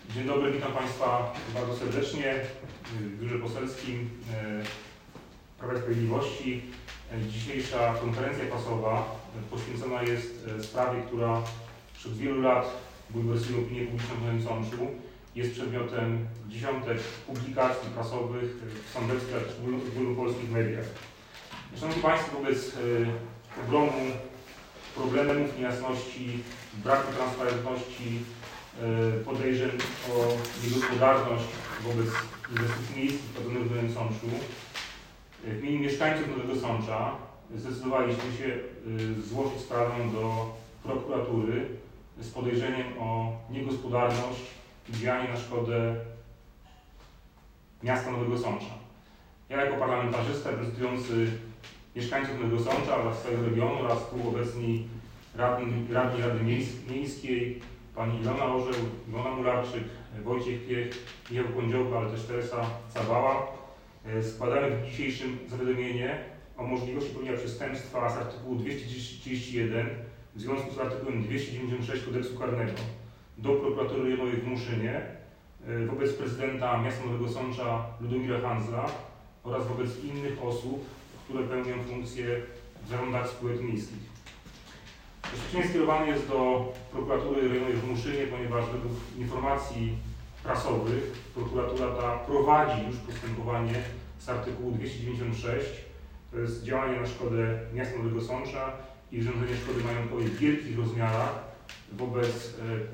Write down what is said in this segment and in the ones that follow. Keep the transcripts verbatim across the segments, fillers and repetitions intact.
Dzień dobry, witam Państwa bardzo serdecznie w Biurze Poselskim Prawa i Sprawiedliwości. Dzisiejsza konferencja prasowa poświęcona jest sprawie, która przez wielu lat bulwersuje opinię publiczną w Nowym Sączu. Jest przedmiotem dziesiątek publikacji prasowych w sądeckich w ogólnopolskich mediach. Szanowni Państwo, wobec ogromu problemów, niejasności, braku transparentności, podejrzeń o niegospodarność wobec inwestycji miejskich prowadzonych w Nowym Sączu, w imieniu mieszkańców Nowego Sącza zdecydowaliśmy się złożyć sprawę do prokuratury z podejrzeniem o niegospodarność i działanie na szkodę miasta Nowego Sącza. Ja jako parlamentarzysta reprezentujący mieszkańców Nowego Sącza oraz swojego regionu oraz współobecni radni, radni Rady Miejskiej, pani Ilona Orzeł, Ilona Mularczyk, Wojciech Piech, Michał Kądziołka, ale też Teresa Cabała, składamy w dzisiejszym zawiadomienie o możliwości popełnienia przestępstwa z artykułu dwieście trzydzieści jeden w związku z artykułem dwieście dziewięćdziesiąt sześć Kodeksu Karnego do prokuratury rejonowej w Muszynie wobec prezydenta miasta Nowego Sącza Ludomira Handzla oraz wobec innych osób, które pełnią funkcje w zarządach spółek miejskich. Oświadczenie skierowane jest do prokuratury rejonowej w Muszynie, ponieważ według informacji prasowych prokuratura ta prowadzi już postępowanie z artykułu dwieście dziewięćdziesiąt sześć, to jest działanie na szkodę miasta Nowego Sącza i wyrządzenie szkody majątkowej w wielkich rozmiarach wobec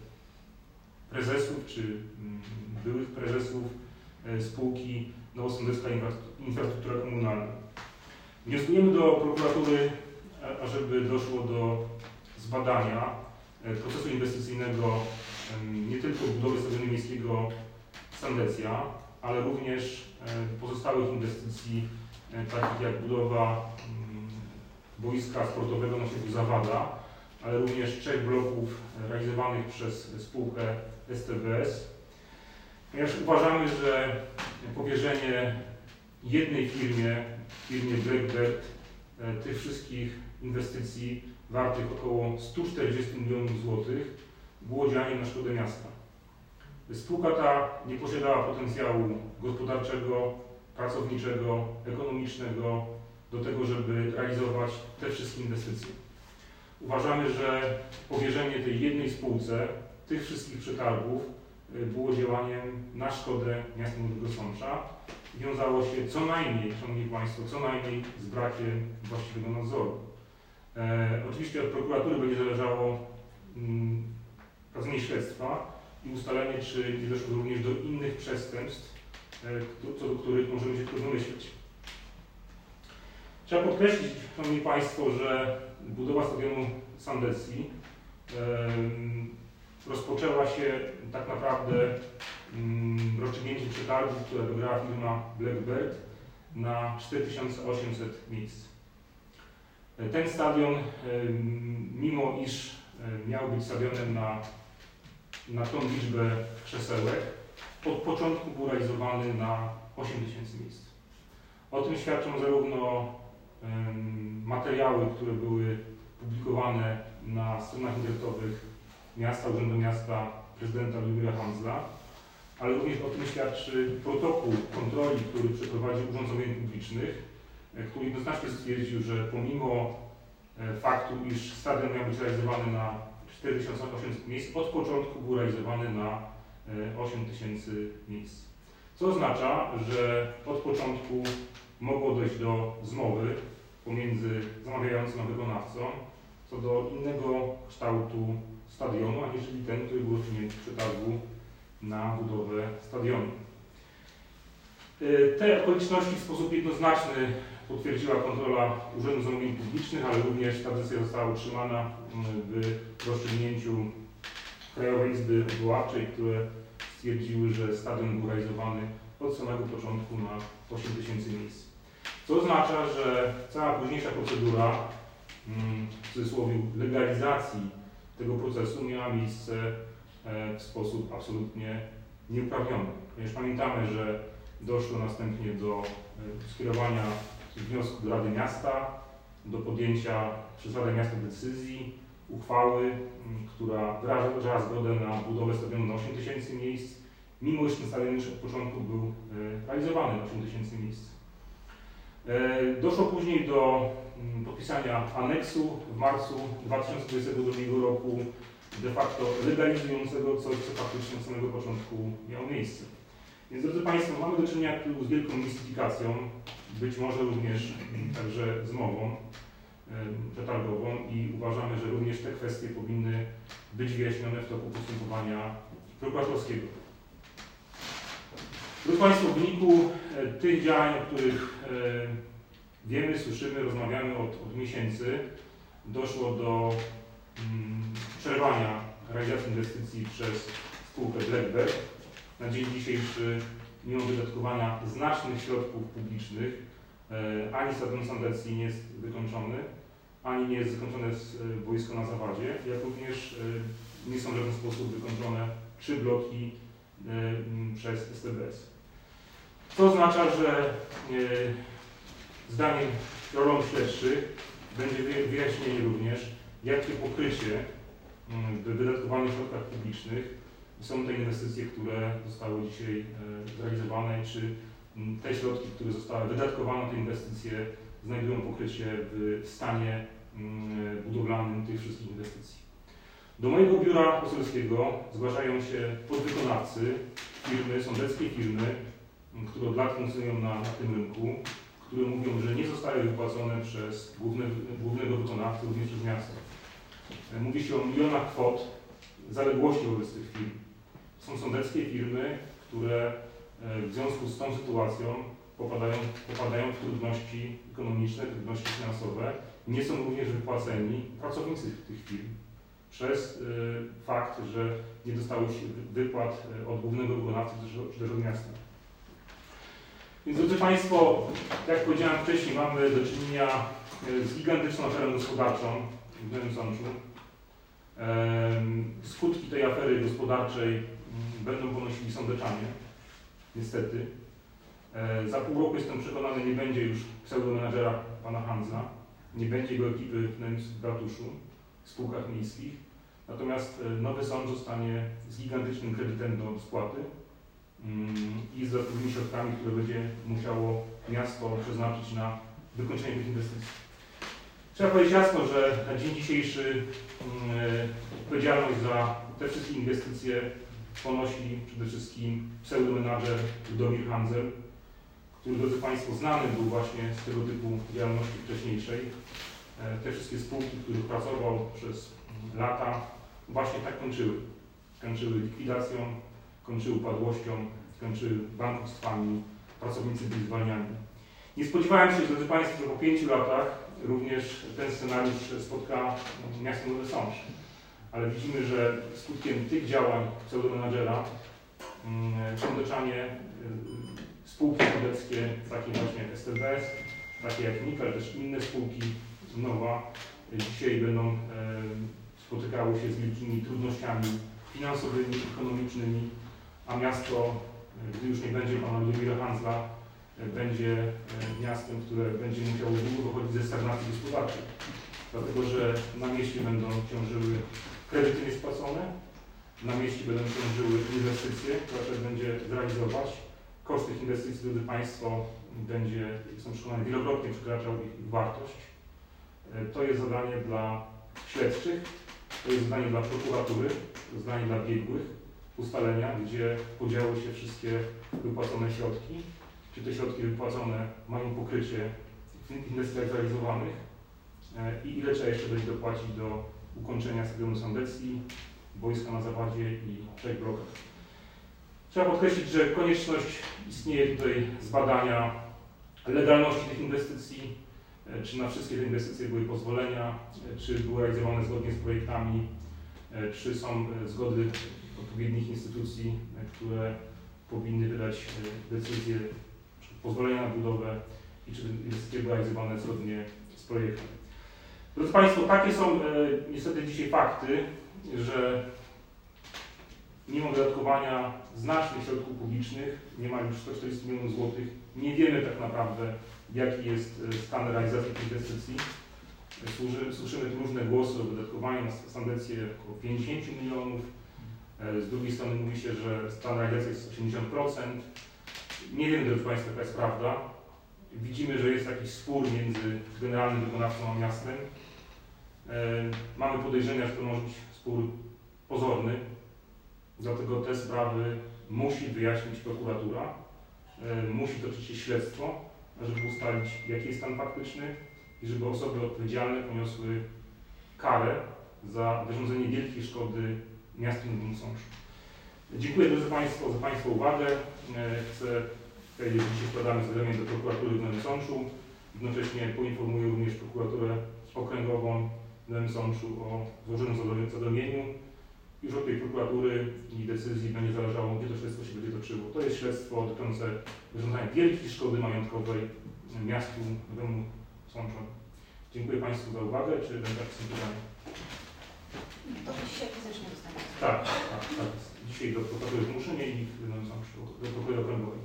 prezesów czy byłych prezesów spółki Nowosądecka Infrastruktura Komunalna. Wnioskujemy do prokuratury, ażeby doszło do zbadania procesu inwestycyjnego nie tylko budowy stadionu miejskiego Sandecja, ale również pozostałych inwestycji, takich jak budowa boiska sportowego na osiedlu Zawada, ale również trzech bloków realizowanych przez spółkę S T B S. Ponieważ uważamy, że powierzenie jednej firmie, firmie Blackbird, tych wszystkich inwestycji wartych około stu czterdziestu milionów złotych było działaniem na szkodę miasta. Spółka ta nie posiadała potencjału gospodarczego, pracowniczego, ekonomicznego do tego, żeby realizować te wszystkie inwestycje. Uważamy, że powierzenie tej jednej spółce tych wszystkich przetargów było działaniem na szkodę miasta Nowego Sącza. Wiązało się co najmniej, Szanowni Państwo, co najmniej z brakiem właściwego nadzoru. E, oczywiście od prokuratury będzie zależało mm, prowadzenie śledztwa i ustalenie, czy nie doszło również do innych przestępstw, e, co do których możemy się trudno myśleć. Trzeba podkreślić, Szanowni Państwo, że budowa stadionu Sandecji e, rozpoczęła się tak naprawdę mm, rozstrzygnięciem przetargu, które wygrała firma Blackbird na cztery tysiące osiemset miejsc. Ten stadion, mimo iż miał być stadionem na, na tą liczbę krzesełek, od początku był realizowany na osiem tysięcy miejsc. O tym świadczą zarówno materiały, które były publikowane na stronach internetowych miasta, Urzędu Miasta prezydenta Ludomira Handzla, ale również o tym świadczy protokół kontroli, który przeprowadził Urząd Zamówień Publicznych, który jednoznacznie stwierdził, że pomimo faktu, iż stadion miał być realizowany na cztery tysiące osiemset miejsc, od początku był realizowany na osiem tysięcy miejsc. Co oznacza, że od początku mogło dojść do zmowy pomiędzy zamawiającym a wykonawcą co do innego kształtu stadionu, aniżeli ten, który był rozstrzygnięty w przetargu na budowę stadionu. Te okoliczności w sposób jednoznaczny potwierdziła kontrola Urzędu Zamówień Publicznych, ale również ta decyzja została utrzymana w rozstrzygnięciu Krajowej Izby Odwoławczej, które stwierdziły, że stadion był realizowany od samego początku na osiem tysięcy miejsc. Co oznacza, że cała późniejsza procedura, w cudzysłowie legalizacji tego procesu, miała miejsce w sposób absolutnie nieuprawniony. Ponieważ pamiętamy, że doszło następnie do skierowania wniosku do Rady Miasta, do podjęcia przez Radę Miasta decyzji uchwały, która wyraża zgodę na budowę stadionu na osiem tysięcy miejsc, mimo iż ten stadion już od początku był realizowany na osiem tysięcy miejsc. Doszło później do podpisania aneksu w marcu dwa tysiące dwudziestego drugiego roku, de facto legalizującego coś, co faktycznie od samego początku miało miejsce. Więc, drodzy Państwo, mamy do czynienia tu z wielką mistyfikacją, być może również także zmową przetargową i uważamy, że również te kwestie powinny być wyjaśnione w toku postępowania prokuratorskiego. Drodzy Państwo, w wyniku tych działań, o których wiemy, słyszymy, rozmawiamy od, od miesięcy, doszło do mm, przerwania realizacji inwestycji przez spółkę Blackbird. Na dzień dzisiejszy, mimo wydatkowania znacznych środków publicznych, e, ani stadion Sandecji nie jest wykończony, ani nie jest zakończone boisko na Zawadzie, jak również e, nie są w żaden sposób wykończone trzy bloki e, m, przez S T B S. To oznacza, że e, zdaniem rolą śledczych będzie wyjaśnienie również, jakie pokrycie w wydatkowanych środkach publicznych są te inwestycje, które zostały dzisiaj zrealizowane, czy te środki, które zostały wydatkowane na te inwestycje, znajdują pokrycie w stanie budowlanym tych wszystkich inwestycji. Do mojego biura poselskiego zgłaszają się podwykonawcy, firmy, sądeckie firmy, które od lat funkcjonują na, na tym rynku, które mówią, że nie zostały wypłacone przez główne, głównego wykonawcę, również przez miasto. Mówi się o milionach kwot zaległości wobec tych firm. Są sądeckie firmy, które w związku z tą sytuacją popadają, popadają w trudności ekonomiczne, trudności finansowe. Nie są również wypłaceni pracownicy tych firm przez y, fakt, że nie dostały wypłat od głównego wykonawcy czy też od miasta. Więc, drodzy Państwo, jak powiedziałem wcześniej, mamy do czynienia z gigantyczną aferą gospodarczą w Nowym Sączu. Skutki tej afery gospodarczej będą ponosili sądeczanie, niestety. Za pół roku, jestem przekonany, nie będzie już pseudomenadżera pana Hansa, nie będzie jego ekipy w ratuszu, w spółkach miejskich. Natomiast Nowy Sącz zostanie z gigantycznym kredytem do spłaty i z dodatkowymi środkami, które będzie musiało miasto przeznaczyć na wykończenie tych inwestycji. Trzeba powiedzieć jasno, że na dzień dzisiejszy odpowiedzialność za te wszystkie inwestycje ponosi przede wszystkim pseudomenadżer Ludomir Handzel, który, drodzy Państwo, znany był właśnie z tego typu działalności wcześniejszej. Te wszystkie spółki, w których pracował przez lata, właśnie tak kończyły. Kończyły likwidacją, kończyły upadłością, kończyły bankructwami, pracownicy byli zwalniani. Nie spodziewałem się, drodzy Państwo, że po pięciu latach również ten scenariusz spotka miasto Nowy Sącz. Ale widzimy, że skutkiem tych działań pseudomenadżera sądeczanie, spółki sądeckie, takie właśnie S T B S, takie jak Nik, ale też inne spółki Nowa, dzisiaj będą e, spotykały się z wielkimi trudnościami finansowymi, ekonomicznymi, a miasto, gdy już nie będzie pana Ludomira Handzla, będzie miastem, które będzie musiało długo wychodzić ze stagnacji gospodarczej. Dlatego, że na mieście będą ciążyły kredyty niespłacone, na mieście będą ciążyły inwestycje, które trzeba będzie zrealizować. Koszt tych inwestycji, drodzy Państwo, będzie, jestem przekonany, wielokrotnie przekraczał ich wartość. To jest zadanie dla śledczych, to jest zadanie dla prokuratury, to jest zadanie dla biegłych, ustalenia, gdzie podziały się wszystkie wypłacone środki, czy te środki wypłacone mają pokrycie w inwestycjach zrealizowanych i ile trzeba jeszcze będzie dopłacić do ukończenia stadionu Sandecji, boiska na Zawadzie i trzech blokach. Trzeba podkreślić, że konieczność istnieje tutaj zbadania legalności tych inwestycji, czy na wszystkie te inwestycje były pozwolenia, czy były realizowane zgodnie z projektami, czy są zgody odpowiednich instytucji, które powinny wydać decyzję, pozwolenia na budowę i czy inwestycje były realizowane zgodnie z projektem. Drodzy Państwo, takie są niestety dzisiaj fakty, że mimo wydatkowania znacznych środków publicznych, niemal już sto czterdzieści milionów złotych, nie wiemy tak naprawdę, jaki jest stan realizacji tych inwestycji. Służy, słyszymy tu różne głosy o wydatkowaniu na sandecję około pięćdziesiąt milionów. Z drugiej strony mówi się, że stan realizacji jest osiemdziesiąt procent. Nie wiem, drodzy Państwo, jaka jest prawda. Widzimy, że jest jakiś spór między generalnym wykonawcą a miastem. Mamy podejrzenia, że to może być spór pozorny, dlatego te sprawy musi wyjaśnić prokuratura, musi toczyć się śledztwo, żeby ustalić, jaki jest stan faktyczny i żeby osoby odpowiedzialne poniosły karę za wyrządzenie wielkiej szkody miastu Nowemu Sączu. Dziękuję drodzy Państwo za Państwa uwagę. Chcę powiedzieć, że dzisiaj składamy zawiadomienie do prokuratury w Nowym Sączu. Jednocześnie poinformuję również prokuraturę okręgową w Nowym Sączu o złożonym zawiadomieniu. Już od tej prokuratury i decyzji będzie zależało, gdzie to śledztwo się będzie toczyło. To jest śledztwo dotyczące wyrządzania wielkiej szkody majątkowej miastu Nowemu Sączu. Dziękuję Państwu za uwagę. Czy będą jakieś pytania? To dzisiaj fizycznie dostaniemy. Tak, tak, tak. Dzisiaj do prokuratury w Muszynie i w Nowym Sączu, do prokuratury okręgowej.